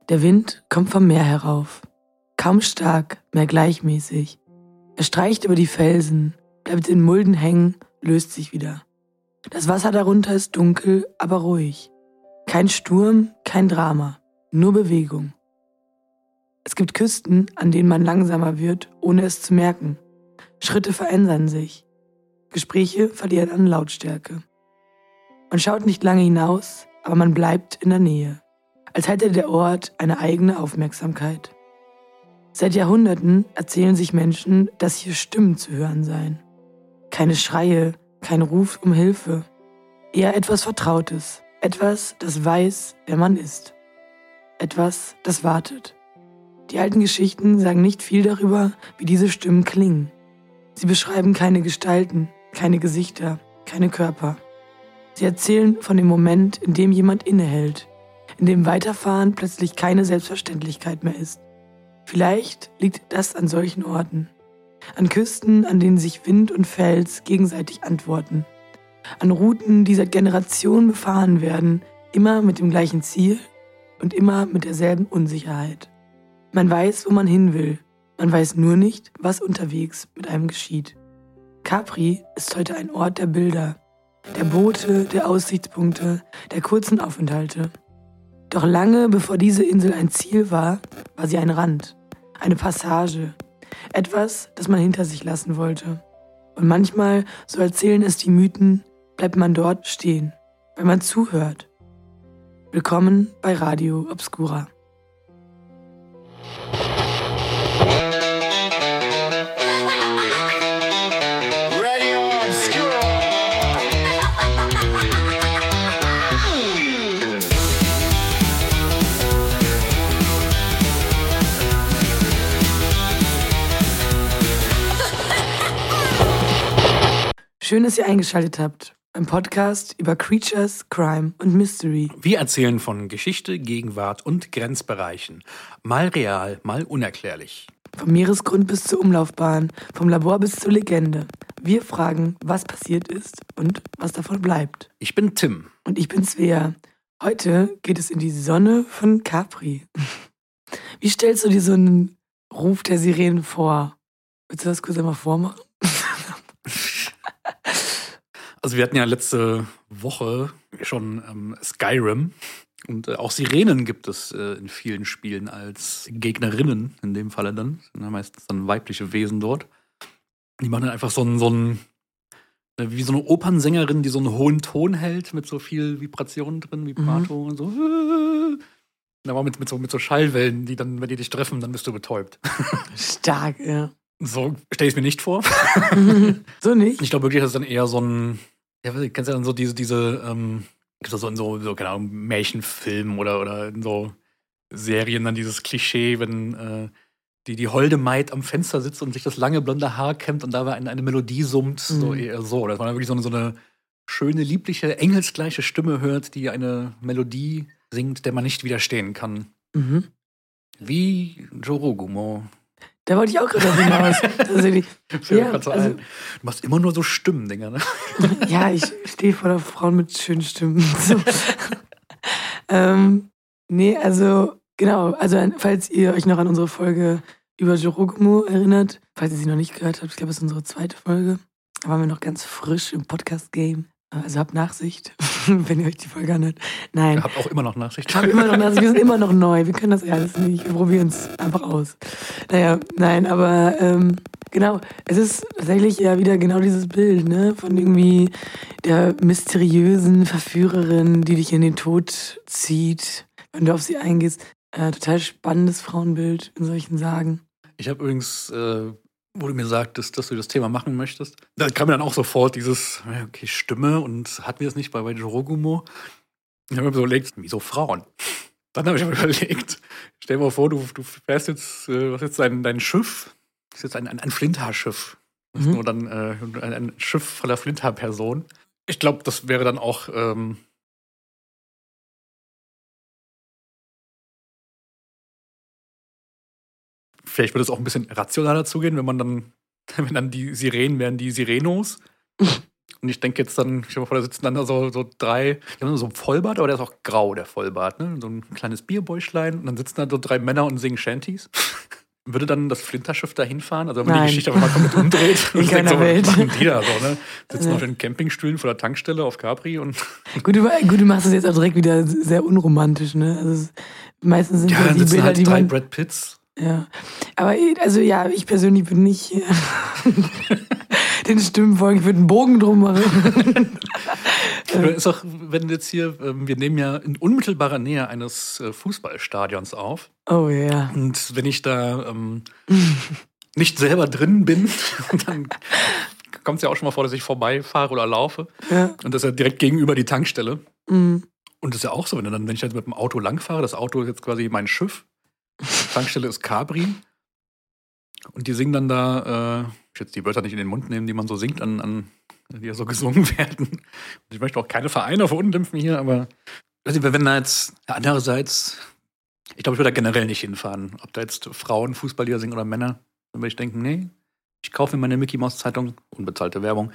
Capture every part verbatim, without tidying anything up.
Der Wind kommt vom Meer herauf. Kaum stark, mehr gleichmäßig. Er streicht über die Felsen, bleibt in Mulden hängen, löst sich wieder. Das Wasser darunter ist dunkel, aber ruhig. Kein Sturm, kein Drama, nur Bewegung. Es gibt Küsten, an denen man langsamer wird, ohne es zu merken. Schritte verändern sich. Gespräche verlieren an Lautstärke. Man schaut nicht lange hinaus, aber man bleibt in der Nähe. Als hätte der Ort eine eigene Aufmerksamkeit. Seit Jahrhunderten erzählen sich Menschen, dass hier Stimmen zu hören seien. Keine Schreie, kein Ruf um Hilfe. Eher etwas Vertrautes. Etwas, das weiß, wer man ist. Etwas, das wartet. Die alten Geschichten sagen nicht viel darüber, wie diese Stimmen klingen. Sie beschreiben keine Gestalten, keine Gesichter, keine Körper. Sie erzählen von dem Moment, in dem jemand innehält, in dem Weiterfahren plötzlich keine Selbstverständlichkeit mehr ist. Vielleicht liegt das an solchen Orten. An Küsten, an denen sich Wind und Fels gegenseitig antworten. An Routen, die seit Generationen befahren werden, immer mit dem gleichen Ziel und immer mit derselben Unsicherheit. Man weiß, wo man hin will. Man weiß nur nicht, was unterwegs mit einem geschieht. Capri ist heute ein Ort der Bilder, der Boote, der Aussichtspunkte, der kurzen Aufenthalte. Doch lange bevor diese Insel ein Ziel war, war sie ein Rand, eine Passage, etwas, das man hinter sich lassen wollte. Und manchmal, so erzählen es die Mythen, bleibt man dort stehen, weil man zuhört. Willkommen bei Radio Obscura. Schön, dass ihr eingeschaltet habt beim Podcast über Creatures, Crime und Mystery. Wir erzählen von Geschichte, Gegenwart und Grenzbereichen. Mal real, mal unerklärlich. Vom Meeresgrund bis zur Umlaufbahn, vom Labor bis zur Legende. Wir fragen, was passiert ist und was davon bleibt. Ich bin Tim. Und ich bin Svea. Heute geht es in die Sonne von Capri. Wie stellst du dir so einen Ruf der Sirenen vor? Willst du das kurz einmal vormachen? Also wir hatten ja letzte Woche schon ähm, Skyrim und äh, auch Sirenen gibt es äh, in vielen Spielen als Gegnerinnen, in dem Falle dann. Das sind meistens dann weibliche Wesen dort. Die machen dann einfach so einen, so einen, äh, wie so eine Opernsängerin, die so einen hohen Ton hält mit so viel Vibrationen drin, Vibrato mhm. und so. Aber mit, mit, so, mit so Schallwellen, die dann, wenn die dich treffen, dann bist du betäubt. Stark, ja. So stelle ich es mir nicht vor. So nicht? Ich glaube wirklich, das ist dann eher so ein, ja, du kennst ja dann so diese, diese, ähm, gibt es so in so, so, keine Ahnung, Märchenfilmen oder, oder in so Serien dann dieses Klischee, wenn äh, die, die holde Maid am Fenster sitzt und sich das lange blonde Haar kämmt und dabei eine, eine Melodie summt, mhm. so eher so. Dass man dann wirklich so eine, so eine schöne, liebliche, engelsgleiche Stimme hört, die eine Melodie singt, der man nicht widerstehen kann. Mhm. Wie Jorogumo. Da wollte ich auch gerade hinaus. Tatsächlich. Ja, also, also, du machst immer nur so Stimmen-Dinger, ne? Ja, ich stehe vor der Frauen mit schönen Stimmen. So. ähm, nee, also, genau. Also, falls ihr euch noch an unsere Folge über Jorogumo erinnert, falls ihr sie noch nicht gehört habt, ich glaube, es ist unsere zweite Folge. Da waren wir noch ganz frisch im Podcast-Game. Also habt Nachsicht, wenn ihr euch die Folge anhört. Nein. Ihr habt auch immer noch Nachsicht. Habt immer noch Nachsicht. Wir sind immer noch neu. Wir können das ja alles nicht. Wir probieren es einfach aus. Naja, nein, aber ähm, genau. Es ist tatsächlich ja wieder genau dieses Bild, ne? Von irgendwie der mysteriösen Verführerin, die dich in den Tod zieht, wenn du auf sie eingehst. Äh, total spannendes Frauenbild in solchen Sagen. Ich habe übrigens... Äh wo du mir sagtest, dass du das Thema machen möchtest. Da kam mir dann auch sofort dieses, okay, Stimme und hatten wir das nicht bei, bei Jorogumo? Ich habe mir so überlegt, wieso Frauen? Dann habe ich mir überlegt, stell dir mal vor, du, du fährst jetzt, äh, was ist jetzt dein, dein Schiff? Das ist jetzt ein, ein, ein Flinthaar-Schiff. Das ist Mhm. nur dann äh, ein, ein Schiff voller Flinthaar-Personen. Ich glaube, das wäre dann auch ähm, vielleicht würde es auch ein bisschen rationaler zugehen, wenn man dann, wenn dann die Sirenen wären die Sirenos Und ich denke jetzt dann, ich stell mir vor, da sitzen dann da so, so drei, die haben so ein Vollbart, aber der ist auch grau, der Vollbart, ne? So ein kleines Bierbäuchlein. Und dann sitzen da so drei Männer und singen Shanties. Würde dann das Flinterschiff da hinfahren? Also wenn man Nein. die Geschichte einfach mal komplett umdreht. In keiner so, Welt. Was machen die da so, ne? Sitzen Ja. auf den Campingstühlen vor der Tankstelle auf Capri und. Gut, du, gut, du machst das jetzt auch direkt wieder sehr unromantisch, ne? Also es, meistens sind Ja, ja dann die sitzen Bilder, halt die drei man... Brad Pitts. Ja, aber also ja, ich persönlich würde nicht äh, den Stimmen folgen, ich würde einen Bogen drum machen. Oder ist auch, wenn jetzt hier, ähm, wir nehmen ja in unmittelbarer Nähe eines äh, Fußballstadions auf. Oh ja. Und wenn ich da ähm, nicht selber drin bin, dann kommt es ja auch schon mal vor, dass ich vorbeifahre oder laufe. Ja. Und das ist ja direkt gegenüber die Tankstelle. Mhm. Und das ist ja auch so, wenn, dann, wenn ich jetzt mit dem Auto langfahre, das Auto ist jetzt quasi mein Schiff. Die Tankstelle ist Capri. Und die singen dann da, äh, ich will jetzt die Wörter nicht in den Mund nehmen, die man so singt, an, an die ja so gesungen werden. Und ich möchte auch keine Vereine verunglimpfen hier, aber weiß nicht, wenn da jetzt, ja, andererseits, ich glaube, ich würde da generell nicht hinfahren. Ob da jetzt Frauen Fußballlieder singen oder Männer, dann würde ich denken, nee, ich kaufe mir meine Mickey-Maus-Zeitung, unbezahlte Werbung,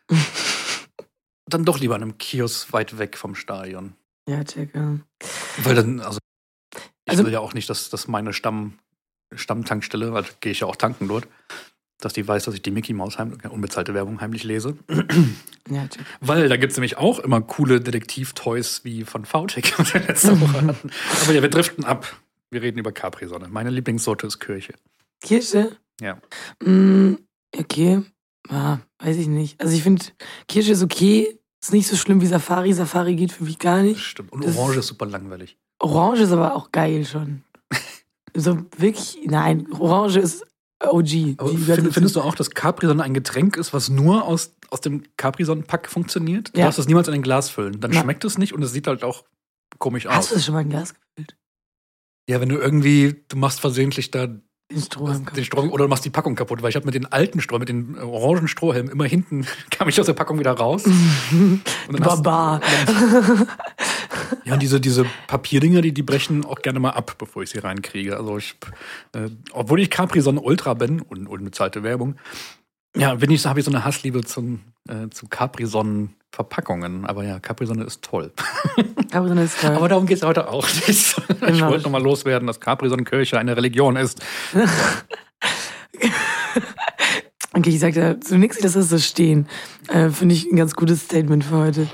dann doch lieber an einem Kiosk weit weg vom Stadion. Ja, check, ja. Weil dann, also ich Also- will ja auch nicht, dass, dass meine Stamm, Stammtankstelle, weil gehe ich ja auch tanken dort, dass die weiß, dass ich die Mickey Maus heim, unbezahlte Werbung heimlich lese. Ja, check. Weil da gibt es nämlich auch immer coole Detektiv-Toys wie von V-Tech, was wir letzte Woche hatten. Aber ja, wir driften ab. Wir reden über Capri-Sonne. Meine Lieblingssorte ist Kirche. Kirsche? Ja. Mm, okay. Ah, weiß ich nicht. Also ich finde, Kirsche ist okay. Ist nicht so schlimm wie Safari. Safari geht für mich gar nicht. Stimmt. Und Das- Orange ist super langweilig. Orange ist aber auch geil schon. So wirklich, nein, Orange ist O G. Aber Die find, gehört findest du auch, dass Capri-Sonne ein Getränk ist, was nur aus, aus dem Capri-Sonnen-Pack funktioniert? Du Ja. darfst es niemals in ein Glas füllen. Dann Na. schmeckt es nicht und es sieht halt auch komisch Hast aus. du das schon mal in Glas gefüllt? Ja, wenn du irgendwie, du machst versehentlich da Den Strohhalm den Strohhalm oder du machst die Packung kaputt, weil ich habe mit den alten Strohhalm, mit den äh, orangen Strohhalmen immer hinten, kam ich aus der Packung wieder raus. Und dann hast- Barbar. Ja, und diese, diese Papierdinger, die, die brechen auch gerne mal ab, bevor ich sie reinkriege. Also ich, äh, obwohl ich Capri-Sonne Ultra bin und unbezahlte Werbung, ja, bin ich, habe ich so eine Hassliebe zum, äh, zu Capri-Sonnen-Verpackungen. Aber ja, Capri-Sonne ist toll. Aber dann ist toll. Aber darum geht es heute auch nicht. Ich Genau. wollte nochmal loswerden, dass Capri-Sonnenkirche eine Religion ist. Okay, ich sag da zunächst, dass das so stehen. Äh, Finde ich ein ganz gutes Statement für heute.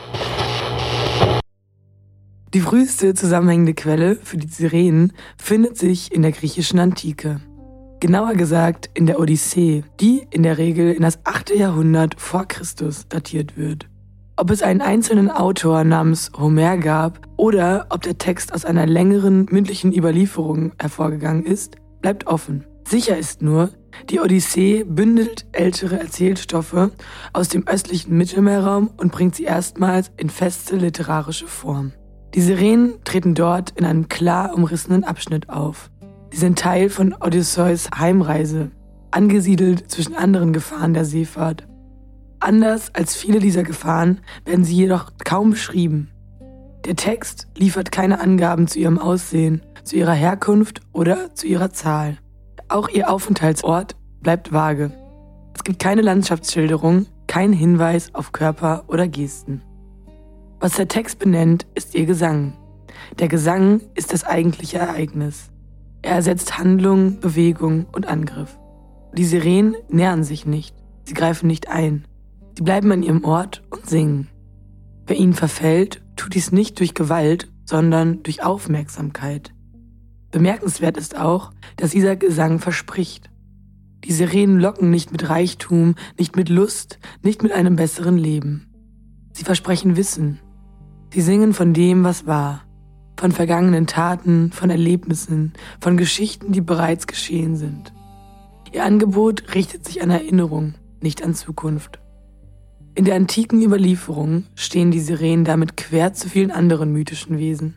Die früheste zusammenhängende Quelle für die Sirenen findet sich in der griechischen Antike. Genauer gesagt in der Odyssee, die in der Regel in das achte Jahrhundert vor Christus datiert wird. Ob es einen einzelnen Autor namens Homer gab oder ob der Text aus einer längeren mündlichen Überlieferung hervorgegangen ist, bleibt offen. Sicher ist nur, die Odyssee bündelt ältere Erzählstoffe aus dem östlichen Mittelmeerraum und bringt sie erstmals in feste literarische Form. Die Sirenen treten dort in einem klar umrissenen Abschnitt auf. Sie sind Teil von Odysseus Heimreise, angesiedelt zwischen anderen Gefahren der Seefahrt. Anders als viele dieser Gefahren werden sie jedoch kaum beschrieben. Der Text liefert keine Angaben zu ihrem Aussehen, zu ihrer Herkunft oder zu ihrer Zahl. Auch ihr Aufenthaltsort bleibt vage. Es gibt keine Landschaftsschilderung, kein Hinweis auf Körper oder Gesten. Was der Text benennt, ist ihr Gesang. Der Gesang ist das eigentliche Ereignis. Er ersetzt Handlung, Bewegung und Angriff. Die Sirenen nähern sich nicht, sie greifen nicht ein. Sie bleiben an ihrem Ort und singen. Wer ihnen verfällt, tut dies nicht durch Gewalt, sondern durch Aufmerksamkeit. Bemerkenswert ist auch, dass dieser Gesang verspricht. Die Sirenen locken nicht mit Reichtum, nicht mit Lust, nicht mit einem besseren Leben. Sie versprechen Wissen. Sie singen von dem, was war. Von vergangenen Taten, von Erlebnissen, von Geschichten, die bereits geschehen sind. Ihr Angebot richtet sich an Erinnerung, nicht an Zukunft. In der antiken Überlieferung stehen die Sirenen damit quer zu vielen anderen mythischen Wesen.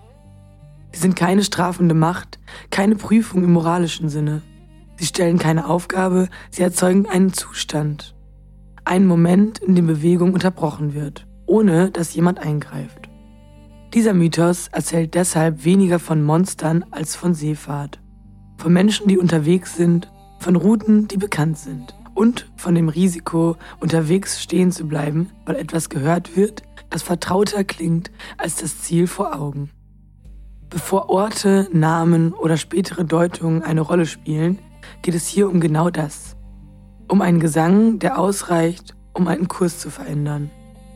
Sie sind keine strafende Macht, keine Prüfung im moralischen Sinne. Sie stellen keine Aufgabe, sie erzeugen einen Zustand. Einen Moment, in dem Bewegung unterbrochen wird, ohne dass jemand eingreift. Dieser Mythos erzählt deshalb weniger von Monstern als von Seefahrt. Von Menschen, die unterwegs sind, von Routen, die bekannt sind und von dem Risiko, unterwegs stehen zu bleiben, weil etwas gehört wird, das vertrauter klingt als das Ziel vor Augen. Bevor Orte, Namen oder spätere Deutungen eine Rolle spielen, geht es hier um genau das. Um einen Gesang, der ausreicht, um einen Kurs zu verändern.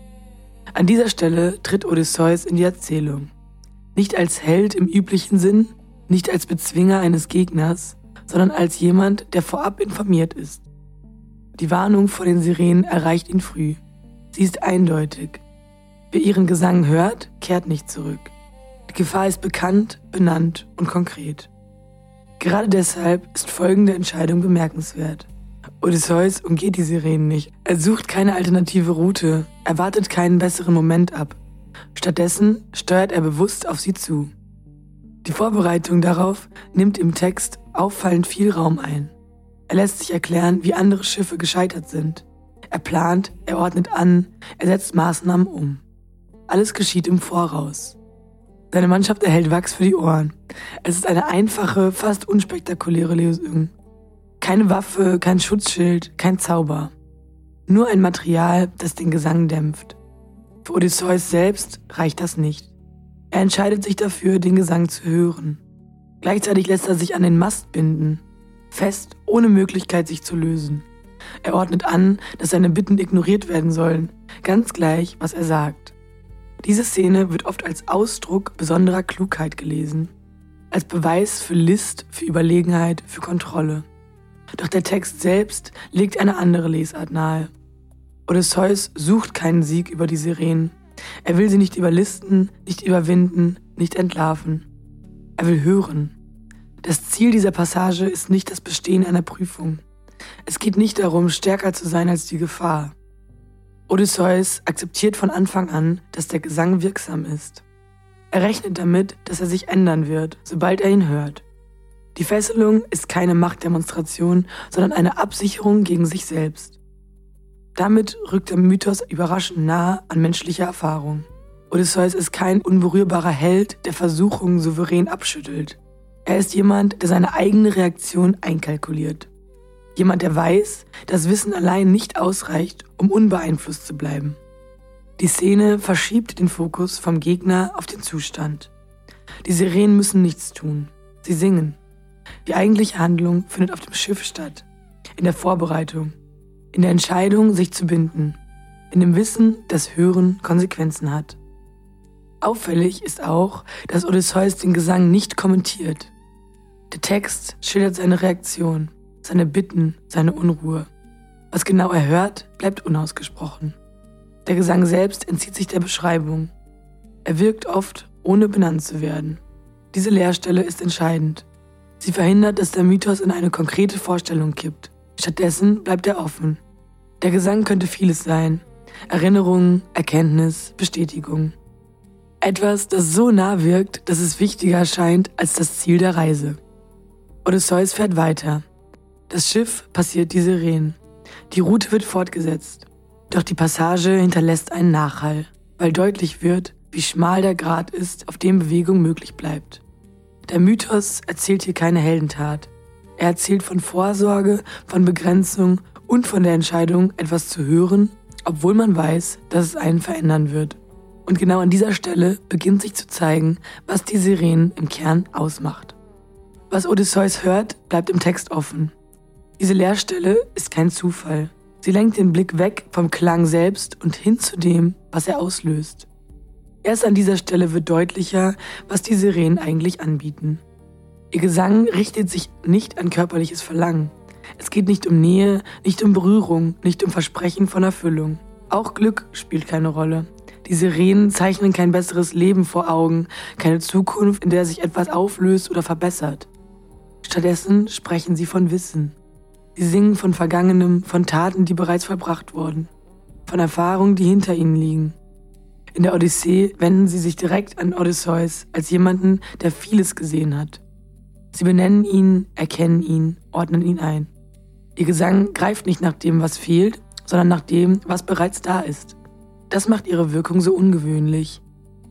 An dieser Stelle tritt Odysseus in die Erzählung. Nicht als Held im üblichen Sinn, nicht als Bezwinger eines Gegners, sondern als jemand, der vorab informiert ist. Die Warnung vor den Sirenen erreicht ihn früh. Sie ist eindeutig. Wer ihren Gesang hört, kehrt nicht zurück. Die Gefahr ist bekannt, benannt und konkret. Gerade deshalb ist folgende Entscheidung bemerkenswert. Odysseus umgeht die Sirenen nicht. Er sucht keine alternative Route, er wartet keinen besseren Moment ab. Stattdessen steuert er bewusst auf sie zu. Die Vorbereitung darauf nimmt im Text auffallend viel Raum ein. Er lässt sich erklären, wie andere Schiffe gescheitert sind. Er plant, er ordnet an, er setzt Maßnahmen um. Alles geschieht im Voraus. Seine Mannschaft erhält Wachs für die Ohren. Es ist eine einfache, fast unspektakuläre Lösung. Keine Waffe, kein Schutzschild, kein Zauber. Nur ein Material, das den Gesang dämpft. Für Odysseus selbst reicht das nicht. Er entscheidet sich dafür, den Gesang zu hören. Gleichzeitig lässt er sich an den Mast binden, fest, ohne Möglichkeit, sich zu lösen. Er ordnet an, dass seine Bitten ignoriert werden sollen, ganz gleich, was er sagt. Diese Szene wird oft als Ausdruck besonderer Klugheit gelesen, als Beweis für List, für Überlegenheit, für Kontrolle. Doch der Text selbst legt eine andere Lesart nahe. Odysseus sucht keinen Sieg über die Sirenen. Er will sie nicht überlisten, nicht überwinden, nicht entlarven. Er will hören. Das Ziel dieser Passage ist nicht das Bestehen einer Prüfung. Es geht nicht darum, stärker zu sein als die Gefahr. Odysseus akzeptiert von Anfang an, dass der Gesang wirksam ist. Er rechnet damit, dass er sich ändern wird, sobald er ihn hört. Die Fesselung ist keine Machtdemonstration, sondern eine Absicherung gegen sich selbst. Damit rückt der Mythos überraschend nahe an menschliche Erfahrung. Odysseus ist kein unberührbarer Held, der Versuchungen souverän abschüttelt. Er ist jemand, der seine eigene Reaktion einkalkuliert. Jemand, der weiß, dass Wissen allein nicht ausreicht, um unbeeinflusst zu bleiben. Die Szene verschiebt den Fokus vom Gegner auf den Zustand. Die Sirenen müssen nichts tun. Sie singen. Die eigentliche Handlung findet auf dem Schiff statt. In der Vorbereitung. In der Entscheidung, sich zu binden. In dem Wissen, dass Hören Konsequenzen hat. Auffällig ist auch, dass Odysseus den Gesang nicht kommentiert. Der Text schildert seine Reaktion, seine Bitten, seine Unruhe. Was genau er hört, bleibt unausgesprochen. Der Gesang selbst entzieht sich der Beschreibung. Er wirkt oft, ohne benannt zu werden. Diese Leerstelle ist entscheidend. Sie verhindert, dass der Mythos in eine konkrete Vorstellung kippt. Stattdessen bleibt er offen. Der Gesang könnte vieles sein. Erinnerung, Erkenntnis, Bestätigung. Etwas, das so nah wirkt, dass es wichtiger erscheint als das Ziel der Reise. Odysseus fährt weiter. Das Schiff passiert die Sirenen. Die Route wird fortgesetzt. Doch die Passage hinterlässt einen Nachhall, weil deutlich wird, wie schmal der Grat ist, auf dem Bewegung möglich bleibt. Der Mythos erzählt hier keine Heldentat. Er erzählt von Vorsorge, von Begrenzung und von der Entscheidung, etwas zu hören, obwohl man weiß, dass es einen verändern wird. Und genau an dieser Stelle beginnt sich zu zeigen, was die Sirenen im Kern ausmacht. Was Odysseus hört, bleibt im Text offen. Diese Leerstelle ist kein Zufall. Sie lenkt den Blick weg vom Klang selbst und hin zu dem, was er auslöst. Erst an dieser Stelle wird deutlicher, was die Sirenen eigentlich anbieten. Ihr Gesang richtet sich nicht an körperliches Verlangen. Es geht nicht um Nähe, nicht um Berührung, nicht um Versprechen von Erfüllung. Auch Glück spielt keine Rolle. Die Sirenen zeichnen kein besseres Leben vor Augen, keine Zukunft, in der sich etwas auflöst oder verbessert. Stattdessen sprechen sie von Wissen. Sie singen von Vergangenem, von Taten, die bereits vollbracht wurden, von Erfahrungen, die hinter ihnen liegen. In der Odyssee wenden sie sich direkt an Odysseus als jemanden, der vieles gesehen hat. Sie benennen ihn, erkennen ihn, ordnen ihn ein. Ihr Gesang greift nicht nach dem, was fehlt, sondern nach dem, was bereits da ist. Das macht ihre Wirkung so ungewöhnlich.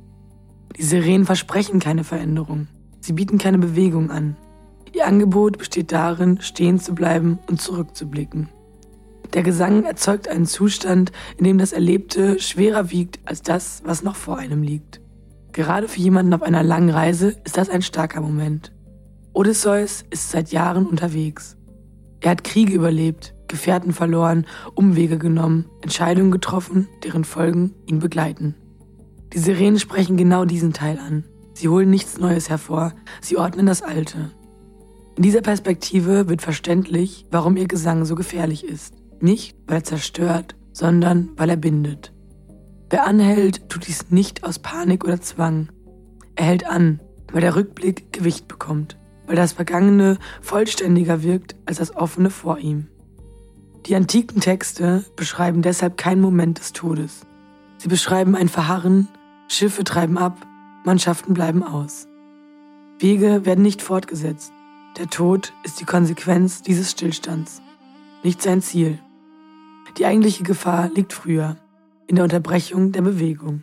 Die Sirenen versprechen keine Veränderung. Sie bieten keine Bewegung an. Ihr Angebot besteht darin, stehen zu bleiben und zurückzublicken. Der Gesang erzeugt einen Zustand, in dem das Erlebte schwerer wiegt als das, was noch vor einem liegt. Gerade für jemanden auf einer langen Reise ist das ein starker Moment. Odysseus ist seit Jahren unterwegs. Er hat Kriege überlebt, Gefährten verloren, Umwege genommen, Entscheidungen getroffen, deren Folgen ihn begleiten. Die Sirenen sprechen genau diesen Teil an. Sie holen nichts Neues hervor, sie ordnen das Alte. In dieser Perspektive wird verständlich, warum ihr Gesang so gefährlich ist. Nicht, weil er zerstört, sondern weil er bindet. Wer anhält, tut dies nicht aus Panik oder Zwang. Er hält an, weil der Rückblick Gewicht bekommt, weil das Vergangene vollständiger wirkt als das Offene vor ihm. Die antiken Texte beschreiben deshalb keinen Moment des Todes. Sie beschreiben ein Verharren, Schiffe treiben ab, Mannschaften bleiben aus. Wege werden nicht fortgesetzt. Der Tod ist die Konsequenz dieses Stillstands, nicht sein Ziel. Die eigentliche Gefahr liegt früher, in der Unterbrechung der Bewegung.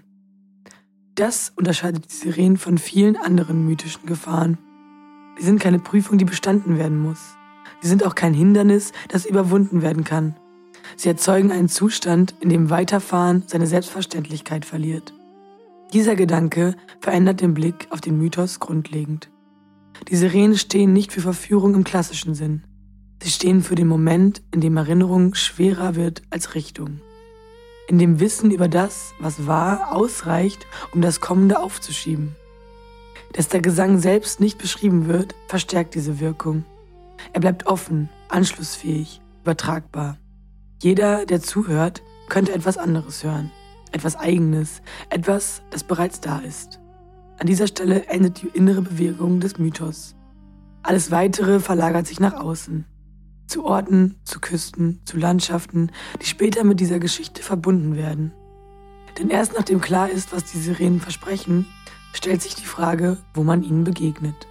Das unterscheidet die Sirenen von vielen anderen mythischen Gefahren. Sie sind keine Prüfung, die bestanden werden muss. Sie sind auch kein Hindernis, das überwunden werden kann. Sie erzeugen einen Zustand, in dem Weiterfahren seine Selbstverständlichkeit verliert. Dieser Gedanke verändert den Blick auf den Mythos grundlegend. Die Sirenen stehen nicht für Verführung im klassischen Sinn. Sie stehen für den Moment, in dem Erinnerung schwerer wird als Richtung. In dem Wissen über das, was war, ausreicht, um das Kommende aufzuschieben. Dass der Gesang selbst nicht beschrieben wird, verstärkt diese Wirkung. Er bleibt offen, anschlussfähig, übertragbar. Jeder, der zuhört, könnte etwas anderes hören. Etwas Eigenes, etwas, das bereits da ist. An dieser Stelle endet die innere Bewegung des Mythos. Alles Weitere verlagert sich nach außen. Zu Orten, zu Küsten, zu Landschaften, die später mit dieser Geschichte verbunden werden. Denn erst nachdem klar ist, was die Sirenen versprechen, stellt sich die Frage, wo man ihnen begegnet.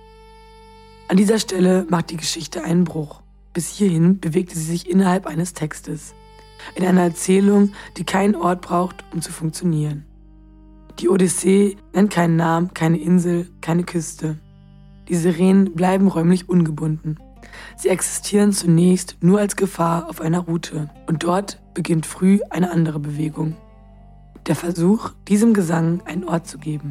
An dieser Stelle macht die Geschichte einen Bruch. Bis hierhin bewegte sie sich innerhalb eines Textes. In einer Erzählung, die keinen Ort braucht, um zu funktionieren. Die Odyssee nennt keinen Namen, keine Insel, keine Küste. Die Sirenen bleiben räumlich ungebunden. Sie existieren zunächst nur als Gefahr auf einer Route und dort beginnt früh eine andere Bewegung. Der Versuch, diesem Gesang einen Ort zu geben.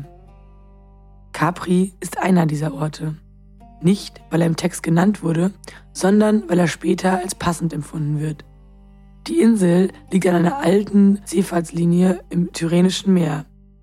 Capri ist einer dieser Orte. Nicht, weil er im Text genannt wurde, sondern weil er später als passend empfunden wird. Die Insel liegt an einer alten Seefahrtslinie im Tyrrhenischen Meer.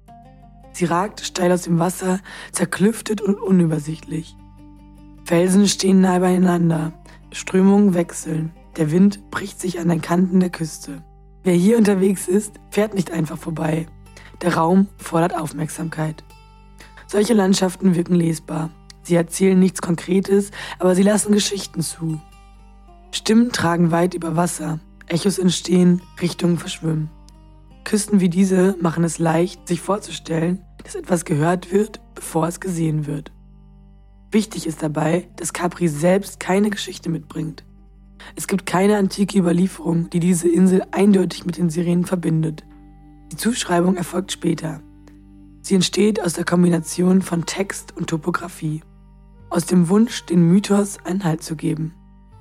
Sie ragt steil aus dem Wasser, zerklüftet und unübersichtlich. Felsen stehen nahe beieinander, Strömungen wechseln, der Wind bricht sich an den Kanten der Küste. Wer hier unterwegs ist, fährt nicht einfach vorbei. Der Raum fordert Aufmerksamkeit. Solche Landschaften wirken lesbar. Sie erzählen nichts Konkretes, aber sie lassen Geschichten zu. Stimmen tragen weit über Wasser, Echos entstehen, Richtungen verschwimmen. Küsten wie diese machen es leicht, sich vorzustellen, dass etwas gehört wird, bevor es gesehen wird. Wichtig ist dabei, dass Capri selbst keine Geschichte mitbringt. Es gibt keine antike Überlieferung, die diese Insel eindeutig mit den Sirenen verbindet. Die Zuschreibung erfolgt später. Sie entsteht aus der Kombination von Text und Topographie, aus dem Wunsch, den Mythos einen Halt zu geben.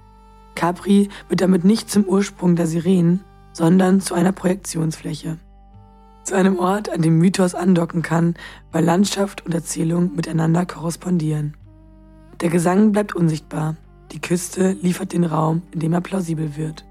Capri wird damit nicht zum Ursprung der Sirenen, sondern zu einer Projektionsfläche. Zu einem Ort, an dem Mythos andocken kann, weil Landschaft und Erzählung miteinander korrespondieren. Der Gesang bleibt unsichtbar, die Küste liefert den Raum, in dem er plausibel wird.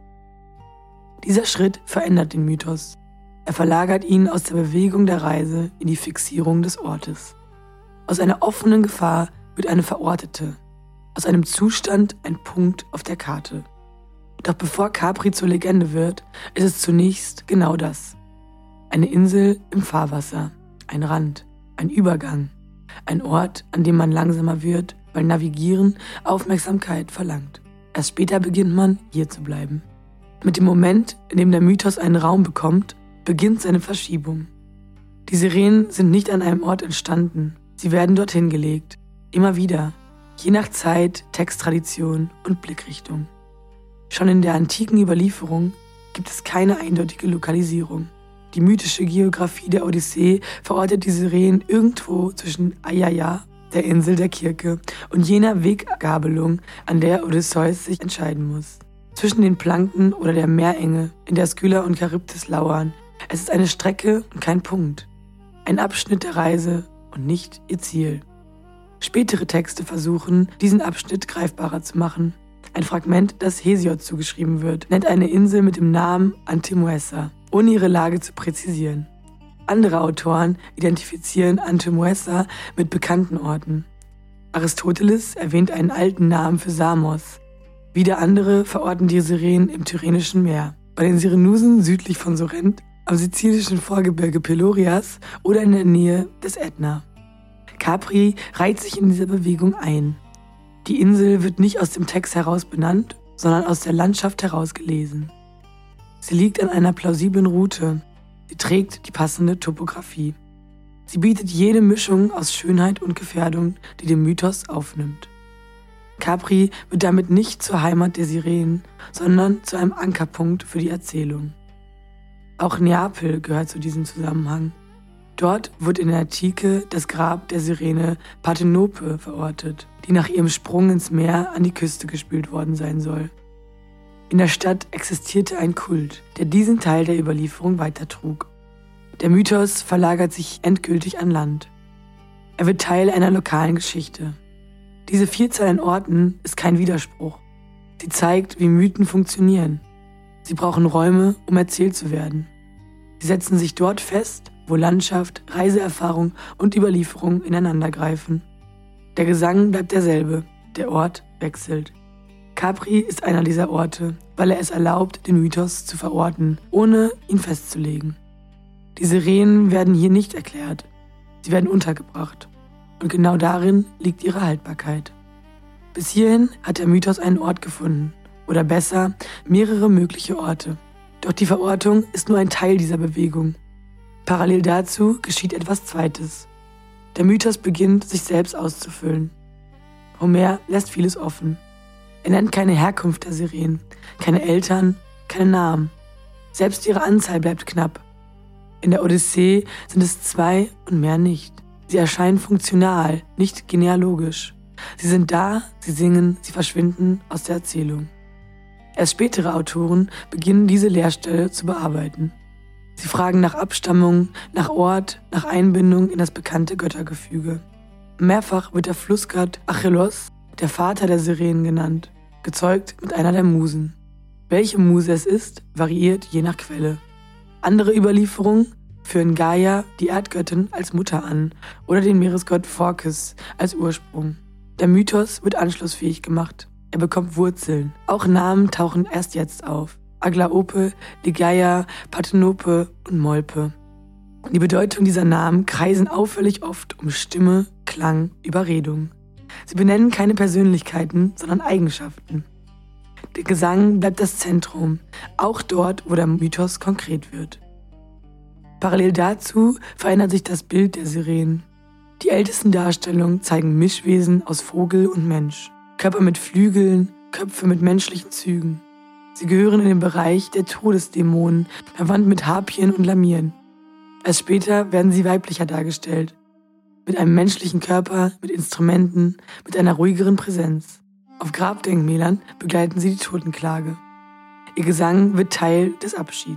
Dieser Schritt verändert den Mythos. Er verlagert ihn aus der Bewegung der Reise in die Fixierung des Ortes. Aus einer offenen Gefahr wird eine verortete, aus einem Zustand ein Punkt auf der Karte. Doch bevor Capri zur Legende wird, ist es zunächst genau das. Eine Insel im Fahrwasser, ein Rand, ein Übergang, ein Ort, an dem man langsamer wird, weil Navigieren Aufmerksamkeit verlangt. Erst später beginnt man, hier zu bleiben. Mit dem Moment, in dem der Mythos einen Raum bekommt, beginnt seine Verschiebung. Die Sirenen sind nicht an einem Ort entstanden, sie werden dorthin gelegt. Immer wieder, je nach Zeit, Texttradition und Blickrichtung. Schon in der antiken Überlieferung gibt es keine eindeutige Lokalisierung. Die mythische Geografie der Odyssee verortet die Sirenen irgendwo zwischen Aiaia, der Insel der Kirke, und jener Weggabelung, an der Odysseus sich entscheiden muss. zwischen den Planken oder der Meerenge, in der Skylla und Charybdis lauern. Es ist eine Strecke und kein Punkt. Ein Abschnitt der Reise und nicht ihr Ziel. Spätere Texte versuchen, diesen Abschnitt greifbarer zu machen. Ein Fragment, das Hesiod zugeschrieben wird, nennt eine Insel mit dem Namen Antimuessa, ohne ihre Lage zu präzisieren. Andere Autoren identifizieren Antimuessa mit bekannten Orten. Aristoteles erwähnt einen alten Namen für Samos. Wieder andere verorten die Sirenen im Tyrrhenischen Meer, bei den Sirenusen südlich von Sorrent, am sizilischen Vorgebirge Pelorias oder in der Nähe des Ätna. Capri reiht sich in dieser Bewegung ein. Die Insel wird nicht aus dem Text heraus benannt, sondern aus der Landschaft heraus gelesen. Sie liegt an einer plausiblen Route. Sie trägt die passende Topographie. Sie bietet jede Mischung aus Schönheit und Gefährdung, die den Mythos aufnimmt. Capri wird damit nicht zur Heimat der Sirenen, sondern zu einem Ankerpunkt für die Erzählung. Auch Neapel gehört zu diesem Zusammenhang. Dort wird in der Antike das Grab der Sirene Parthenope verortet, die nach ihrem Sprung ins Meer an die Küste gespült worden sein soll. In der Stadt existierte ein Kult, der diesen Teil der Überlieferung weitertrug. Der Mythos verlagert sich endgültig an Land. Er wird Teil einer lokalen Geschichte. Diese Vielzahl an Orten ist kein Widerspruch. Sie zeigt, wie Mythen funktionieren. Sie brauchen Räume, um erzählt zu werden. Sie setzen sich dort fest, wo Landschaft, Reiseerfahrung und Überlieferung ineinandergreifen. Der Gesang bleibt derselbe, der Ort wechselt. Capri ist einer dieser Orte, weil er es erlaubt, den Mythos zu verorten, ohne ihn festzulegen. Die Sirenen werden hier nicht erklärt, sie werden untergebracht. Und genau darin liegt ihre Haltbarkeit. Bis hierhin hat der Mythos einen Ort gefunden, oder besser, mehrere mögliche Orte. Doch die Verortung ist nur ein Teil dieser Bewegung. Parallel dazu geschieht etwas Zweites. Der Mythos beginnt, sich selbst auszufüllen. Homer lässt vieles offen. Er nennt keine Herkunft der Sirenen, keine Eltern, keine Namen. Selbst ihre Anzahl bleibt knapp. In der Odyssee sind es zwei und mehr nicht. Sie erscheinen funktional, nicht genealogisch. Sie sind da, sie singen, sie verschwinden aus der Erzählung. Erst spätere Autoren beginnen diese Leerstelle zu bearbeiten. Sie fragen nach Abstammung, nach Ort, nach Einbindung in das bekannte Göttergefüge. Mehrfach wird der Flussgott Achelos, der Vater der Sirenen, genannt, gezeugt mit einer der Musen. Welche Muse es ist, variiert je nach Quelle. Andere Überlieferungen führen Gaia, die Erdgöttin, als Mutter an oder den Meeresgott Phorkys als Ursprung. Der Mythos wird anschlussfähig gemacht. Er bekommt Wurzeln. Auch Namen tauchen erst jetzt auf. Aglaope, Ligeia, Parthenope und Molpe. Die Bedeutung dieser Namen kreisen auffällig oft um Stimme, Klang, Überredung. Sie benennen keine Persönlichkeiten, sondern Eigenschaften. Der Gesang bleibt das Zentrum, auch dort, wo der Mythos konkret wird. Parallel dazu verändert sich das Bild der Sirenen. Die ältesten Darstellungen zeigen Mischwesen aus Vogel und Mensch. Körper mit Flügeln, Köpfe mit menschlichen Zügen. Sie gehören in den Bereich der Todesdämonen, verwandt mit Harpien und Lamiren. Erst später werden sie weiblicher dargestellt. Mit einem menschlichen Körper, mit Instrumenten, mit einer ruhigeren Präsenz. Auf Grabdenkmälern begleiten sie die Totenklage. Ihr Gesang wird Teil des Abschieds.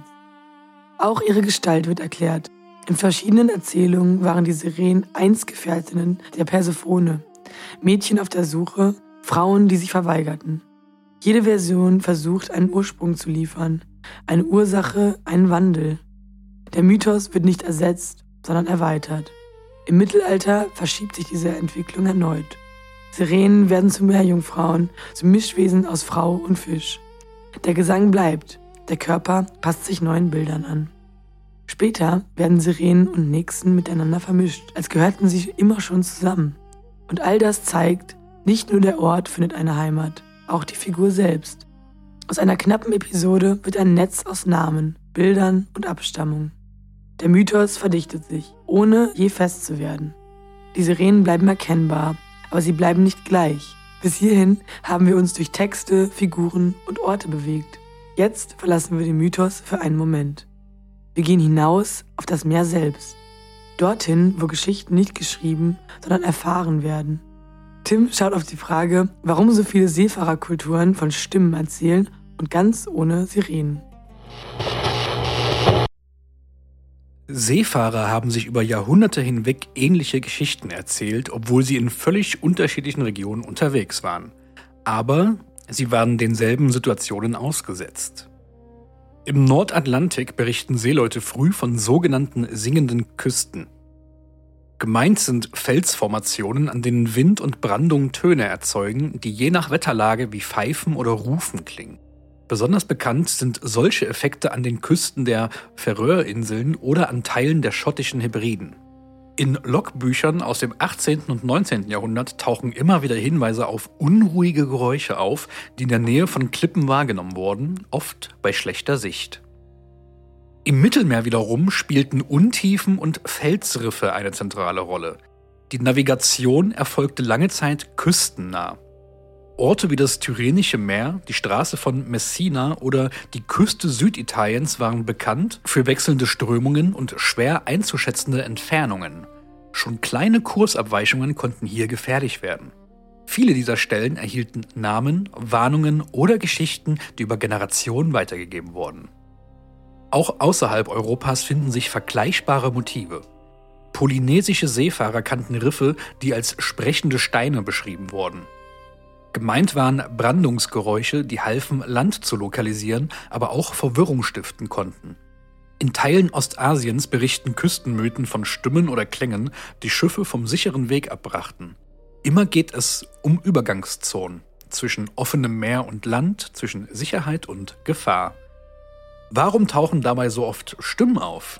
Auch ihre Gestalt wird erklärt. In verschiedenen Erzählungen waren die Sirenen einst Gefährtinnen der Persephone, Mädchen auf der Suche, Frauen, die sich verweigerten. Jede Version versucht, einen Ursprung zu liefern, eine Ursache, einen Wandel. Der Mythos wird nicht ersetzt, sondern erweitert. Im Mittelalter verschiebt sich diese Entwicklung erneut. Sirenen werden zu Meerjungfrauen, zu Mischwesen aus Frau und Fisch. Der Gesang bleibt, der Körper passt sich neuen Bildern an. Später werden Sirenen und Nixen miteinander vermischt, als gehörten sie immer schon zusammen. Und all das zeigt, nicht nur der Ort findet eine Heimat, auch die Figur selbst. Aus einer knappen Episode wird ein Netz aus Namen, Bildern und Abstammung. Der Mythos verdichtet sich, ohne je fest zu werden. Die Sirenen bleiben erkennbar, aber sie bleiben nicht gleich. Bis hierhin haben wir uns durch Texte, Figuren und Orte bewegt. Jetzt verlassen wir den Mythos für einen Moment. Wir gehen hinaus auf das Meer selbst. Dorthin, wo Geschichten nicht geschrieben, sondern erfahren werden. Tim schaut auf die Frage, warum so viele Seefahrerkulturen von Stimmen erzählen und ganz ohne Sirenen. Seefahrer haben sich über Jahrhunderte hinweg ähnliche Geschichten erzählt, obwohl sie in völlig unterschiedlichen Regionen unterwegs waren. Aber sie waren denselben Situationen ausgesetzt. Im Nordatlantik berichten Seeleute früh von sogenannten singenden Küsten. Gemeint sind Felsformationen, an denen Wind und Brandung Töne erzeugen, die je nach Wetterlage wie Pfeifen oder Rufen klingen. Besonders bekannt sind solche Effekte an den Küsten der Färöerinseln oder an Teilen der schottischen Hebriden. In Logbüchern aus dem achtzehnten und neunzehnten Jahrhundert tauchen immer wieder Hinweise auf unruhige Geräusche auf, die in der Nähe von Klippen wahrgenommen wurden, oft bei schlechter Sicht. Im Mittelmeer wiederum spielten Untiefen und Felsriffe eine zentrale Rolle. Die Navigation erfolgte lange Zeit küstennah. Orte wie das Tyrrhenische Meer, die Straße von Messina oder die Küste Süditaliens waren bekannt für wechselnde Strömungen und schwer einzuschätzende Entfernungen. Schon kleine Kursabweichungen konnten hier gefährlich werden. Viele dieser Stellen erhielten Namen, Warnungen oder Geschichten, die über Generationen weitergegeben wurden. Auch außerhalb Europas finden sich vergleichbare Motive. Polynesische Seefahrer kannten Riffe, die als sprechende Steine beschrieben wurden. Gemeint waren Brandungsgeräusche, die halfen, Land zu lokalisieren, aber auch Verwirrung stiften konnten. In Teilen Ostasiens berichten Küstenmythen von Stimmen oder Klängen, die Schiffe vom sicheren Weg abbrachten. Immer geht es um Übergangszonen zwischen offenem Meer und Land, zwischen Sicherheit und Gefahr. Warum tauchen dabei so oft Stimmen auf?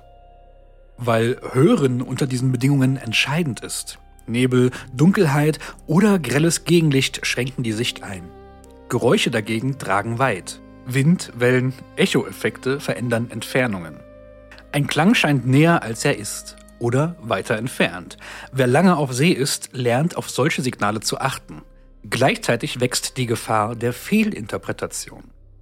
Weil Hören unter diesen Bedingungen entscheidend ist. Nebel, Dunkelheit oder grelles Gegenlicht schränken die Sicht ein. Geräusche dagegen tragen weit. Wind, Wellen, Echoeffekte verändern Entfernungen. Ein Klang scheint näher, als er ist, oder weiter entfernt. Wer lange auf See ist, lernt auf solche Signale zu achten. Gleichzeitig wächst die Gefahr der Fehlinterpretation.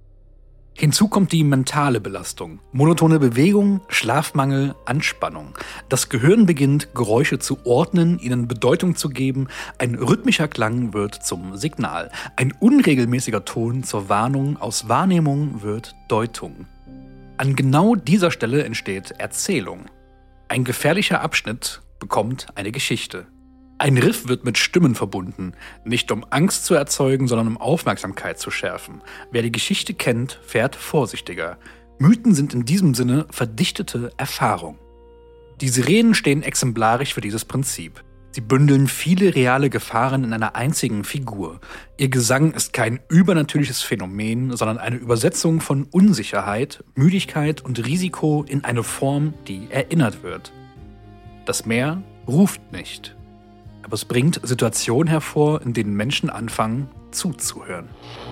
Hinzu kommt die mentale Belastung, monotone Bewegung, Schlafmangel, Anspannung. Das Gehirn beginnt, Geräusche zu ordnen, ihnen Bedeutung zu geben. Ein rhythmischer Klang wird zum Signal. Ein unregelmäßiger Ton zur Warnung. Aus Wahrnehmung wird Deutung. An genau dieser Stelle entsteht Erzählung. Ein gefährlicher Abschnitt bekommt eine Geschichte. Ein Riff wird mit Stimmen verbunden, nicht um Angst zu erzeugen, sondern um Aufmerksamkeit zu schärfen. Wer die Geschichte kennt, fährt vorsichtiger. Mythen sind in diesem Sinne verdichtete Erfahrung. Die Sirenen stehen exemplarisch für dieses Prinzip. Sie bündeln viele reale Gefahren in einer einzigen Figur. Ihr Gesang ist kein übernatürliches Phänomen, sondern eine Übersetzung von Unsicherheit, Müdigkeit und Risiko in eine Form, die erinnert wird. Das Meer ruft nicht. Aber es bringt Situationen hervor, in denen Menschen anfangen, zuzuhören.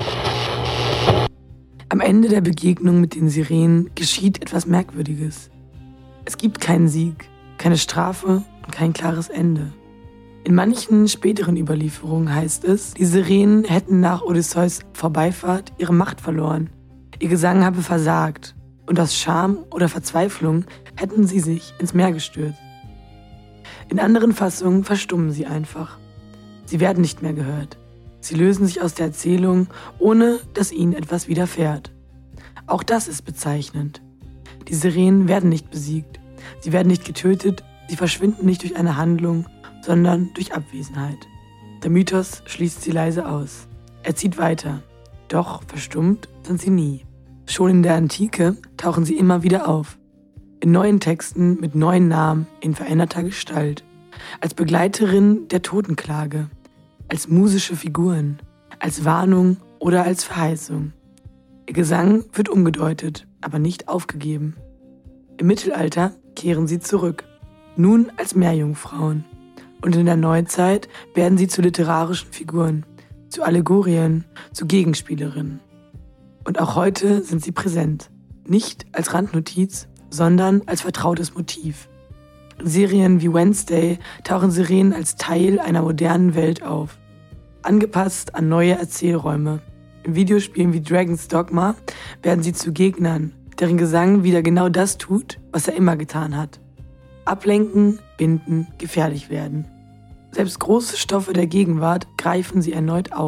Am Ende der Begegnung mit den Sirenen geschieht etwas Merkwürdiges. Es gibt keinen Sieg, keine Strafe und kein klares Ende. In manchen späteren Überlieferungen heißt es, die Sirenen hätten nach Odysseus Vorbeifahrt ihre Macht verloren. Ihr Gesang habe versagt und aus Scham oder Verzweiflung hätten sie sich ins Meer gestürzt. In anderen Fassungen verstummen sie einfach. Sie werden nicht mehr gehört. Sie lösen sich aus der Erzählung, ohne dass ihnen etwas widerfährt. Auch das ist bezeichnend. Die Sirenen werden nicht besiegt. Sie werden nicht getötet. Sie verschwinden nicht durch eine Handlung, sondern durch Abwesenheit. Der Mythos schließt sie leise aus. Er zieht weiter. Doch verstummt sind sie nie. Schon in der Antike tauchen sie immer wieder auf. In neuen Texten mit neuen Namen in veränderter Gestalt, als Begleiterin der Totenklage, als musische Figuren, als Warnung oder als Verheißung. Ihr Gesang wird umgedeutet, aber nicht aufgegeben. Im Mittelalter kehren sie zurück, nun als Meerjungfrauen. Und in der Neuzeit werden sie zu literarischen Figuren, zu Allegorien, zu Gegenspielerinnen. Und auch heute sind sie präsent, nicht als Randnotiz, sondern als vertrautes Motiv. In Serien wie Wednesday tauchen Sirenen als Teil einer modernen Welt auf, angepasst an neue Erzählräume. In Videospielen wie Dragon's Dogma werden sie zu Gegnern, deren Gesang wieder genau das tut, was er immer getan hat. Ablenken, binden, gefährlich werden. Selbst große Stoffe der Gegenwart greifen sie erneut auf.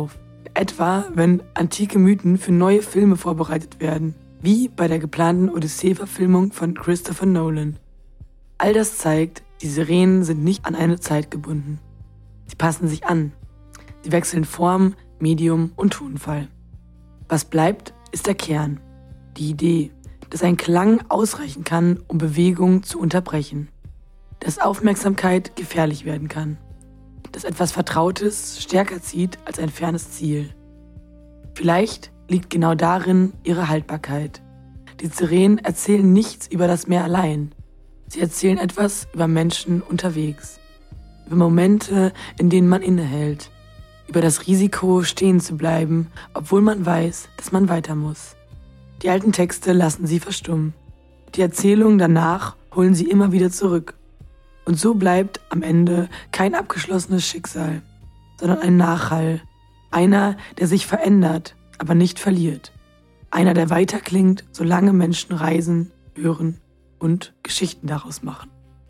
Etwa, wenn antike Mythen für neue Filme vorbereitet werden, wie bei der geplanten Odyssee-Verfilmung von Christopher Nolan. All das zeigt, die Sirenen sind nicht an eine Zeit gebunden. Sie passen sich an. Sie wechseln Form, Medium und Tonfall. Was bleibt, ist der Kern. Die Idee, dass ein Klang ausreichen kann, um Bewegung zu unterbrechen. Dass Aufmerksamkeit gefährlich werden kann. Dass etwas Vertrautes stärker zieht als ein fernes Ziel. Vielleicht liegt genau darin ihre Haltbarkeit. Die Sirenen erzählen nichts über das Meer allein. Sie erzählen etwas über Menschen unterwegs. Über Momente, in denen man innehält. Über das Risiko, stehen zu bleiben, obwohl man weiß, dass man weiter muss. Die alten Texte lassen sie verstummen. Die Erzählungen danach holen sie immer wieder zurück. Und so bleibt am Ende kein abgeschlossenes Schicksal, sondern ein Nachhall. Einer, der sich verändert, aber nicht verliert. Einer, der weiterklingt, solange Menschen reisen, hören und Geschichten daraus machen.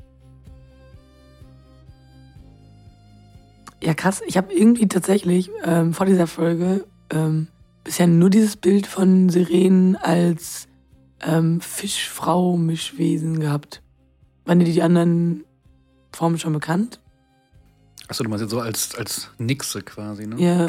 Ja, krass. Ich habe irgendwie tatsächlich ähm, vor dieser Folge ähm, bisher nur dieses Bild von Sirenen als ähm, Fischfrau-Mischwesen gehabt. Waren dir die anderen Formen schon bekannt? Achso, du meinst jetzt so als, als Nixe quasi, ne? Ja.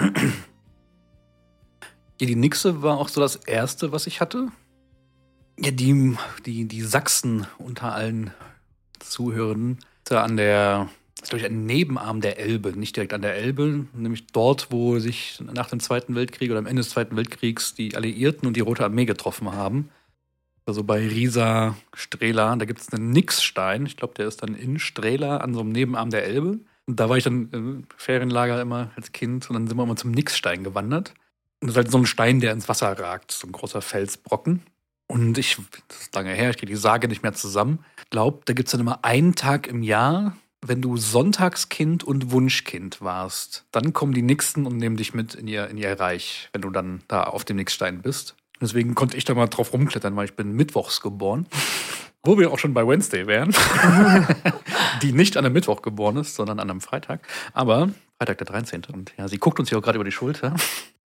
Ja, die Nixe war auch so das Erste, was ich hatte. Ja, die, die, die Sachsen unter allen Zuhörenden, da an der, das ist glaube ich ein Nebenarm der Elbe, nicht direkt an der Elbe, nämlich dort, wo sich nach dem Zweiten Weltkrieg oder am Ende des Zweiten Weltkriegs die Alliierten und die Rote Armee getroffen haben. Also bei Riesa, Strehla, da gibt es einen Nixstein. Ich glaube, der ist dann in Strehla an so einem Nebenarm der Elbe. Und da war ich dann im Ferienlager immer als Kind und dann sind wir immer zum Nixstein gewandert. Und das ist halt so ein Stein, der ins Wasser ragt, so ein großer Felsbrocken. Und ich, das ist lange her, ich kriege die Sage nicht mehr zusammen. Ich glaube, da gibt es dann immer einen Tag im Jahr, wenn du Sonntagskind und Wunschkind warst. Dann kommen die Nixen und nehmen dich mit in ihr, in ihr Reich, wenn du dann da auf dem Nixstein bist. Deswegen konnte ich da mal drauf rumklettern, weil ich bin mittwochs geboren. Wo wir auch schon bei Wednesday wären. Die nicht an einem Mittwoch geboren ist, sondern an einem Freitag. Aber Freitag der dreizehnte Und ja, sie guckt uns hier auch gerade über die Schulter.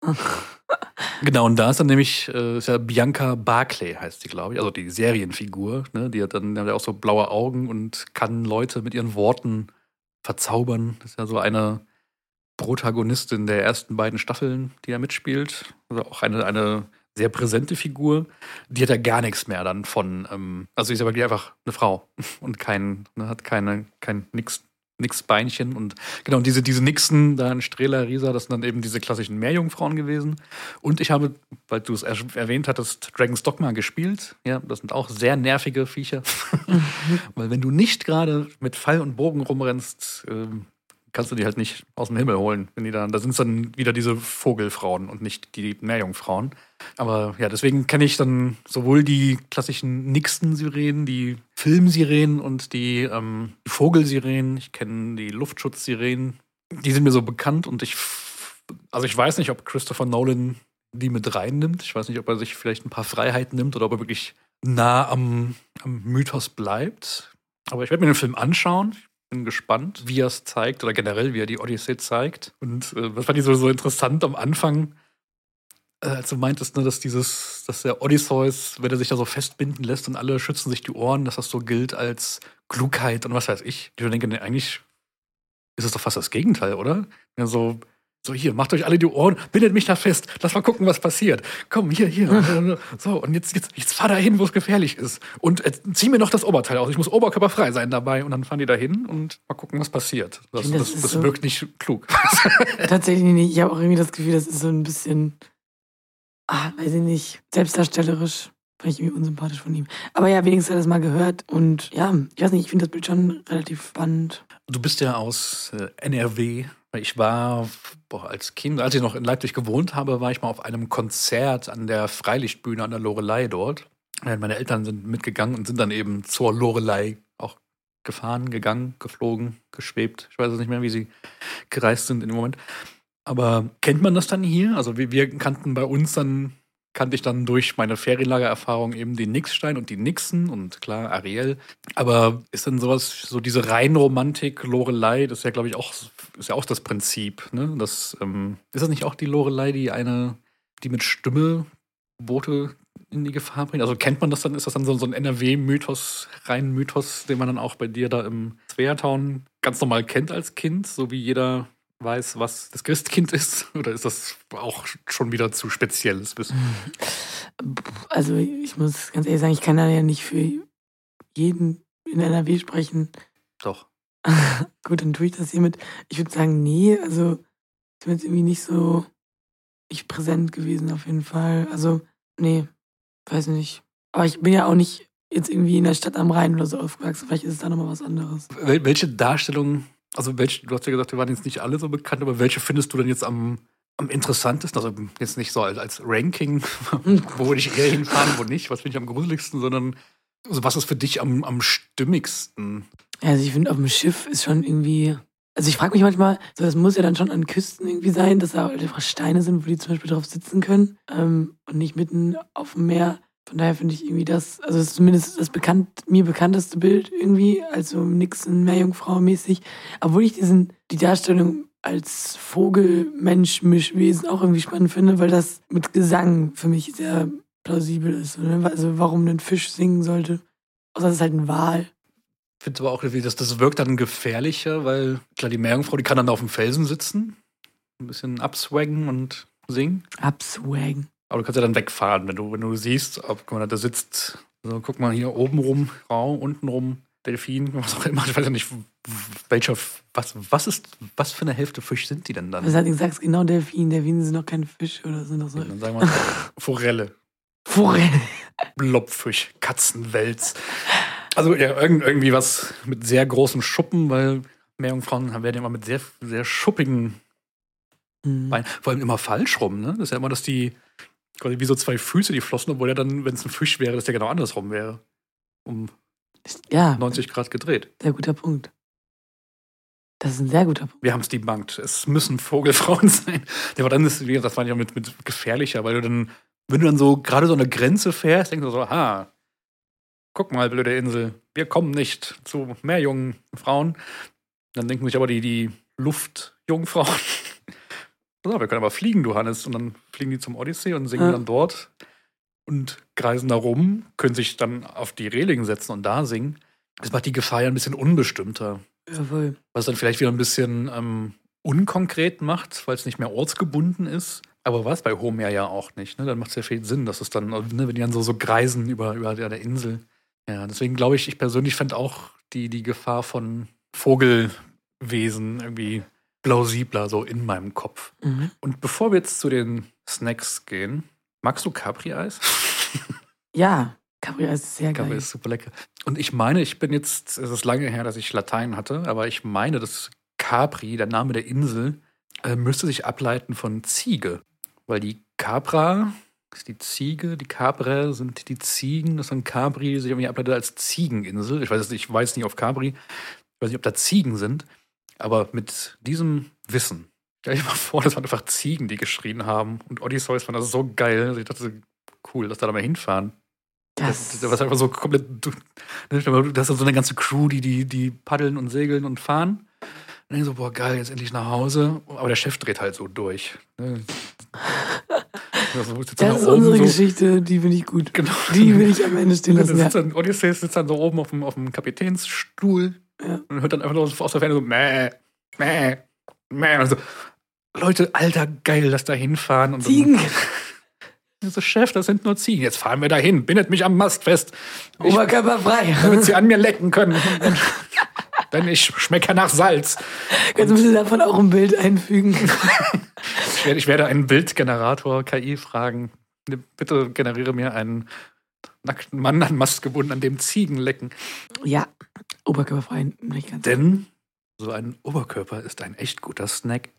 Genau, und da ist dann nämlich, äh, ist ja Bianca Barclay heißt die, glaube ich. Also die Serienfigur, ne? Die hat dann die hat auch so blaue Augen und kann Leute mit ihren Worten verzaubern. Das ist ja so eine Protagonistin der ersten beiden Staffeln, die da mitspielt. Also auch eine, eine sehr präsente Figur. Die hat ja gar nichts mehr dann von, ähm, also sie ist ja wirklich einfach eine Frau und kein, ne, hat keine, kein nix, nix Beinchen und genau, und diese, diese Nixen da in Strehla, Riesa, das sind dann eben diese klassischen Meerjungfrauen gewesen. Und ich habe, weil du es erwähnt hattest, Dragon's Dogma gespielt. Ja, das sind auch sehr nervige Viecher. Mhm. Weil wenn du nicht gerade mit Pfeil und Bogen rumrennst, ähm, kannst du die halt nicht aus dem Himmel holen. Wenn die da, da sind es dann wieder diese Vogelfrauen und nicht die Meerjungfrauen. Aber ja, deswegen kenne ich dann sowohl die klassischen Nixen-Sirenen, die Filmsirenen und die ähm, Vogelsirenen. Ich kenne die Luftschutzsirenen. Die sind mir so bekannt und ich, also ich weiß nicht, ob Christopher Nolan die mit reinnimmt. Ich weiß nicht, ob er sich vielleicht ein paar Freiheiten nimmt oder ob er wirklich nah am, am Mythos bleibt. Aber ich werde mir den Film anschauen. Bin gespannt, wie er es zeigt oder generell, wie er die Odyssee zeigt. Und äh, was fand ich so, so interessant am Anfang, äh, als du meintest, ne, dass dieses, dass der Odysseus, wenn er sich da so festbinden lässt und alle schützen sich die Ohren, dass das so gilt als Klugheit und was weiß ich. Ich denke, nee, eigentlich ist es doch fast das Gegenteil, oder? Ja, so, so hier, macht euch alle die Ohren, bindet mich da fest, lass mal gucken, was passiert. Komm, hier, hier. So, und jetzt, jetzt, jetzt fahr da hin, wo es gefährlich ist. Und äh, zieh mir noch das Oberteil aus. Ich muss oberkörperfrei sein dabei. Und dann fahren die da hin und mal gucken, was passiert. Das, das, das, das so wirkt nicht klug. Tatsächlich nicht. Ich habe auch irgendwie das Gefühl, das ist so ein bisschen, ah, weiß ich nicht, selbstdarstellerisch. Fand ich irgendwie unsympathisch von ihm. Aber ja, wenigstens hat er das mal gehört. Und ja, ich weiß nicht, ich finde das Bild schon relativ spannend. Du bist ja aus äh, N R W. Ich war boah, als Kind, als ich noch in Leipzig gewohnt habe, war ich mal auf einem Konzert an der Freilichtbühne an der Loreley dort. Meine Eltern sind mitgegangen und sind dann eben zur Loreley auch gefahren, gegangen, geflogen, geschwebt. Ich weiß es nicht mehr, wie sie gereist sind in dem Moment. Aber kennt man das dann hier? Also wir, wir kannten bei uns dann kannte ich dann durch meine Ferienlagererfahrung eben den Nixstein und die Nixen und klar Ariel. Aber ist dann sowas, so diese Rheinromantik, Lorelei, das ist ja, glaube ich, auch, ist ja auch das Prinzip, ne? Das, ähm, ist das nicht auch die Lorelei, die eine, die mit Stimme Boote in die Gefahr bringt? Also kennt man das dann, ist das dann so, so ein N R W-Mythos, rein Mythos, den man dann auch bei dir da im Sveatown ganz normal kennt als Kind, so wie jeder weiß, was das Christkind ist? Oder ist das auch schon wieder zu spezielles Wissen? Also ich muss ganz ehrlich sagen, ich kann da ja nicht für jeden in N R W sprechen. Doch. Gut, dann tue ich das hiermit. Ich würde sagen, nee, also ist mir jetzt irgendwie nicht so nicht präsent gewesen auf jeden Fall. Also, nee, weiß nicht. Aber ich bin ja auch nicht jetzt irgendwie in der Stadt am Rhein oder so aufgewachsen. Vielleicht ist es da nochmal was anderes. Wel- welche Darstellung, also welche, du hast ja gesagt, wir waren jetzt nicht alle so bekannt, aber welche findest du denn jetzt am, am interessantesten? Also jetzt nicht so als, als Ranking, wo würde ich eher hinfahren, wo nicht, was finde ich am gruseligsten, sondern also was ist für dich am, am stimmigsten? Also ich finde, auf dem Schiff ist schon irgendwie. Also ich frage mich manchmal, so das muss ja dann schon an Küsten irgendwie sein, dass da halt einfach Steine sind, wo die zum Beispiel drauf sitzen können ähm, und nicht mitten auf dem Meer. Von daher finde ich irgendwie das, also das ist zumindest das bekannt, mir bekannteste Bild irgendwie, also Nixon, Meerjungfrau-mäßig. Obwohl ich diesen, die Darstellung als Vogel, Mensch, Mischwesen auch irgendwie spannend finde, weil das mit Gesang für mich sehr plausibel ist. Oder? Also warum ein Fisch singen sollte, außer es ist halt ein Wal. Ich finde aber auch, irgendwie, dass das wirkt dann gefährlicher, weil klar, die Meerjungfrau, die kann dann auf dem Felsen sitzen, ein bisschen abswaggen und singen. Abswaggen. Aber du kannst ja dann wegfahren, wenn du, wenn du siehst, ob guck mal, da sitzt, so, guck mal hier oben rum, Frau, unten rum, Delfin, was auch immer. Ich weiß ja nicht, welcher, was, was ist, was für eine Hälfte Fisch sind die denn dann? Was hat du gesagt? Genau, Delfin. Delfine sind noch kein Fisch oder sind doch so. Dann sagen wir Forelle, Forelle. Blobfisch, Katzenwels. Also ja, irgend, irgendwie was mit sehr großen Schuppen, weil Meerjungfrauen werden ja immer mit sehr, sehr schuppigen Mhm. Beinen. Vor allem immer falsch rum, ne? Das ist ja immer, dass die quasi wie so zwei Füße, die flossen, obwohl ja dann, wenn es ein Fisch wäre, das ja genau andersrum wäre. Um Ja, neunzig Grad gedreht. sehr guter Punkt. Das ist ein sehr guter Punkt. Wir haben es debunked. Es müssen Vogelfrauen sein. Ja, aber dann ist wie gesagt, das war ja mit, mit gefährlicher, weil du dann, wenn du dann so gerade so eine Grenze fährst, denkst du so, ha, guck mal, blöde Insel, wir kommen nicht zu mehr jungen Frauen. Dann denken sich aber die, die Luftjungfrauen, pass auf, wir können aber fliegen, du Hannes. Und dann fliegen die zum Odyssee und singen Ja. dann dort und kreisen da rum, können sich dann auf die Reling setzen und da singen. Das macht die Gefahr ja ein bisschen unbestimmter. Jawohl. Was dann vielleicht wieder ein bisschen ähm, unkonkret macht, weil es nicht mehr ortsgebunden ist. Aber war es bei Homer ja auch nicht. Ne? Dann macht es ja viel Sinn, dass es dann, ne, wenn die dann so, so kreisen über, über der, der Insel. Ja, deswegen glaube ich, ich persönlich fände auch die, die Gefahr von Vogelwesen irgendwie plausibler so in meinem Kopf. Mhm. Und bevor wir jetzt zu den Snacks gehen, magst du Capri-Eis? Ja, Capri-Eis ist sehr Capri geil. ist super lecker. Und ich meine, ich bin jetzt, es ist lange her, dass ich Latein hatte, aber ich meine, dass Capri, der Name der Insel, äh, müsste sich ableiten von Ziege. Weil die Capra ist die Ziege, die Capre sind die Ziegen, das dann Capri sich irgendwie ableitet als Ziegeninsel. Ich weiß es nicht, ich weiß nicht auf Capri, ich weiß nicht, ob da Ziegen sind, aber mit diesem Wissen, stell dir mal vor, das waren einfach Ziegen, die geschrien haben. Und Odysseus fand das so geil, dass ich dachte, cool, dass da da mal hinfahren. Das, Das, das war einfach so komplett. Du, ne, du hast dann so eine ganze Crew, die, die, die paddeln und segeln und fahren. Und dann so, boah, geil, jetzt endlich nach Hause. Aber der Chef dreht halt so durch. Ne? Also, sitzt dann das da ist oben unsere so, Geschichte, die will ich gut. Genau. Die will ich am Ende stehen Da lassen. sitzt Ja. dann, Odysseus sitzt dann so oben auf dem, auf dem Kapitänsstuhl Ja. und hört dann einfach nur aus der Ferne so, mäh, mäh, mäh. Und so, Leute, alter, geil, dass da hinfahren. Und Ziegen. Dann, so, Chef, das sind nur Ziegen. Jetzt fahren wir da hin. Bindet mich am Mast fest. Ich, Oberkörper frei. damit sie an mir lecken können. Denn ich schmecke nach Salz. Kannst du bitte davon auch ein Bild einfügen? Ich werde, ich werde einen Bildgenerator K I fragen. Bitte generiere mir einen nackten Mann an Mast gebunden, an dem Ziegen lecken. Ja, Oberkörper frei. Nicht ganz. Denn so ein Oberkörper ist ein echt guter Snack.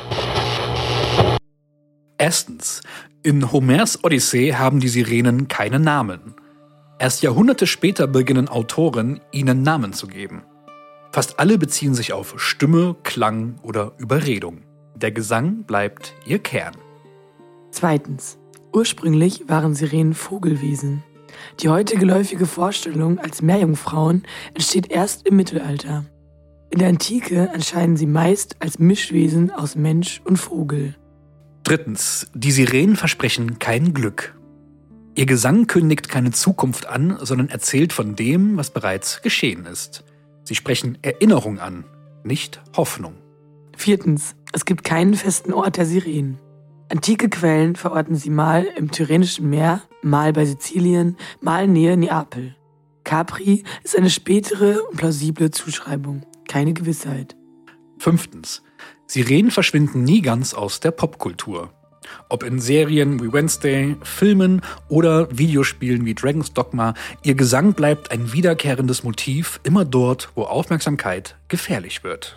Erstens. In Homers Odyssee haben die Sirenen keine Namen. Erst Jahrhunderte später beginnen Autoren, ihnen Namen zu geben. Fast alle beziehen sich auf Stimme, Klang oder Überredung. Der Gesang bleibt ihr Kern. Zweitens. Ursprünglich waren Sirenen Vogelwesen. Die heute geläufige Vorstellung als Meerjungfrauen entsteht erst im Mittelalter. In der Antike erscheinen sie meist als Mischwesen aus Mensch und Vogel. Drittens. Die Sirenen versprechen kein Glück. Ihr Gesang kündigt keine Zukunft an, sondern erzählt von dem, was bereits geschehen ist. Sie sprechen Erinnerung an, nicht Hoffnung. Viertens. Es gibt keinen festen Ort der Sirenen. Antike Quellen verorten sie mal im Tyrrhenischen Meer, mal bei Sizilien, mal nähe Neapel. Capri ist eine spätere und plausible Zuschreibung, keine Gewissheit. Fünftens. Sirenen verschwinden nie ganz aus der Popkultur. Ob in Serien wie Wednesday, Filmen oder Videospielen wie Dragon's Dogma, ihr Gesang bleibt ein wiederkehrendes Motiv immer dort, wo Aufmerksamkeit gefährlich wird.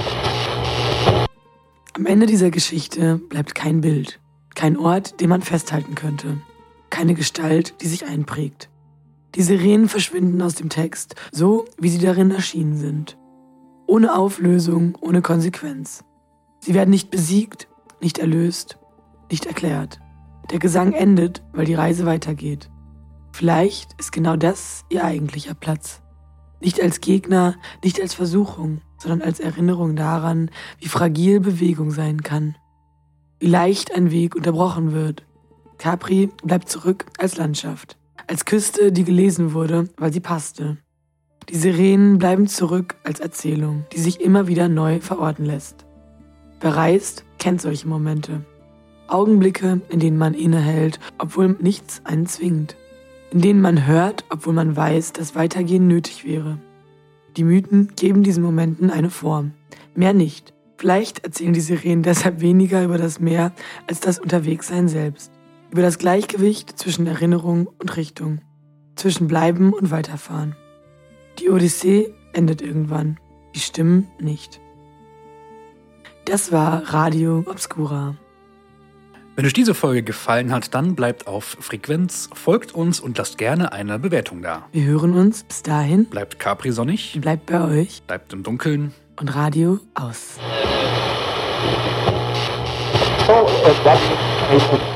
Am Ende dieser Geschichte bleibt kein Bild, kein Ort, den man festhalten könnte, keine Gestalt, die sich einprägt. Die Sirenen verschwinden aus dem Text, so wie sie darin erschienen sind. Ohne Auflösung, ohne Konsequenz. Sie werden nicht besiegt, nicht erlöst, nicht erklärt. Der Gesang endet, weil die Reise weitergeht. Vielleicht ist genau das ihr eigentlicher Platz. Nicht als Gegner, nicht als Versuchung, sondern als Erinnerung daran, wie fragil Bewegung sein kann. Wie leicht ein Weg unterbrochen wird. Capri bleibt zurück als Landschaft, als Küste, die gelesen wurde, weil sie passte. Die Sirenen bleiben zurück als Erzählung, die sich immer wieder neu verorten lässt. Wer reist, kennt solche Momente. Augenblicke, in denen man innehält, obwohl nichts einen zwingt. In denen man hört, obwohl man weiß, dass Weitergehen nötig wäre. Die Mythen geben diesen Momenten eine Form. Mehr nicht. Vielleicht erzählen die Sirenen deshalb weniger über das Meer als das Unterwegssein selbst. Über das Gleichgewicht zwischen Erinnerung und Richtung. Zwischen Bleiben und Weiterfahren. Die Odyssee endet irgendwann. Die Stimmen nicht. Das war Radio Obscura. Wenn euch diese Folge gefallen hat, dann bleibt auf Frequenz, folgt uns und lasst gerne eine Bewertung da. Wir hören uns bis dahin. Bleibt Capri-sonnig. Bleibt bei euch. Bleibt im Dunkeln. Und Radio aus. So, uh, that's